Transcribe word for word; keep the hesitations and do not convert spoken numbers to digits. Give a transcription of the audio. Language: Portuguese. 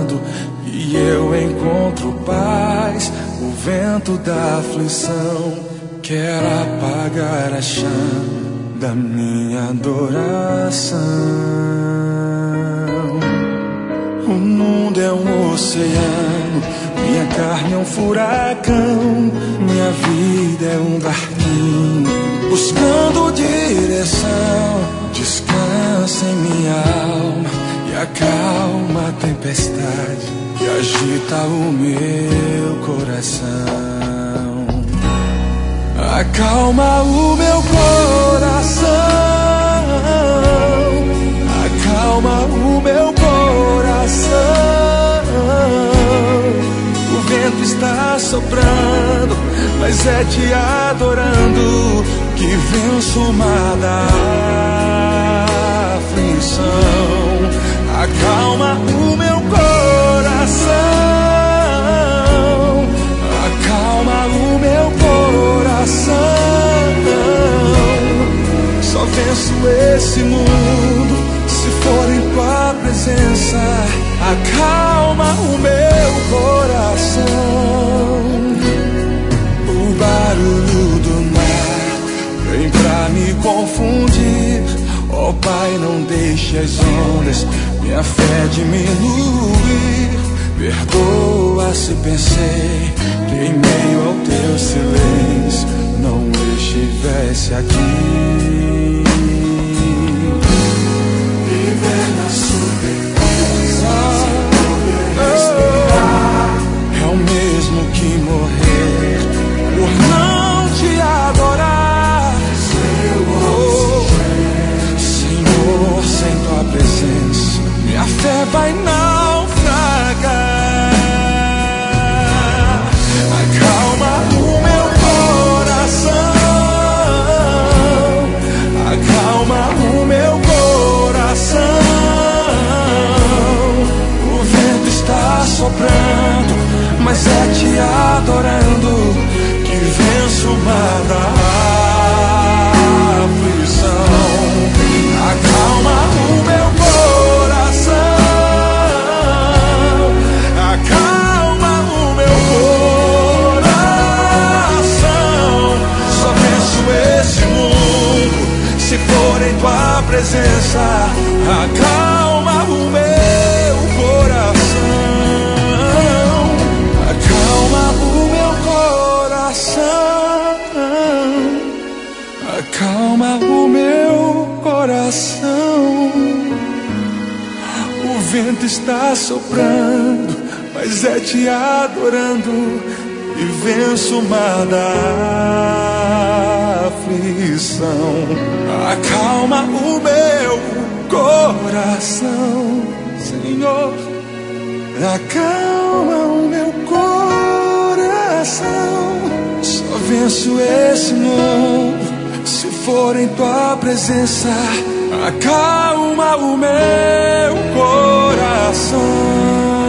soprando e eu encontro paz. O vento da aflição quer apagar a chama da minha adoração. O mundo é um oceano, minha carne é um furacão, minha vida é um barquinho buscando direção. Descansa em minha alma e acalma a tempestade que agita o meu coração. Acalma o meu coração, acalma o meu coração. O vento está soprando, mas é te adorando que venço uma da aflição. Acalma o meu coração, acalma o meu coração. Só venço esse mundo se for em tua presença. Acalma o meu coração. O barulho do mar vem pra me confundir. Ó oh, Pai, não deixe as ondas minha fé diminuir. Perdoa se pensei que em meio ao teu silêncio não estivesse aqui. Viver na sobrevivência, é o mesmo que morrer por não te adorar. Oh, Senhor, sem tua presença minha fé vai naufragar. Acalma o meu coração, acalma o meu coração. O vento está soprando, mas é te adorando que venço uma da aflição. Acalma o meu coração, acalma o meu coração. Só venço esse mundo se for em tua presença. Acalma o meu coração, acalma o meu coração, acalma o meu coração. O vento está soprando, mas é te adorando e venço uma da aflição. Acalma o meu coração, Senhor. Acalma o meu coração. Só venço esse mundo se for em tua presença. Acalma o meu coração.